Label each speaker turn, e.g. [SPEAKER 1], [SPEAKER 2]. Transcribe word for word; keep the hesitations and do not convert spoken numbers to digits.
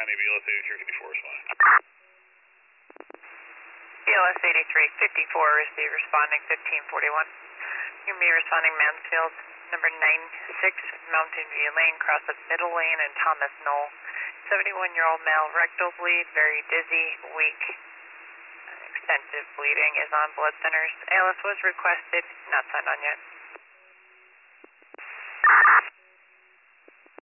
[SPEAKER 1] County, B L S eighty-three fifty-four, respond.
[SPEAKER 2] B L S eighty-three fifty-four, receive responding fifteen forty-one. You're going to be responding Mansfield, number nine six, Mountain View Lane, cross of Middle Lane and Thomas Knoll. seventy-one-year-old male, rectal bleed, very dizzy, weak, extensive bleeding, is on blood thinners. A L S was requested, not signed on yet.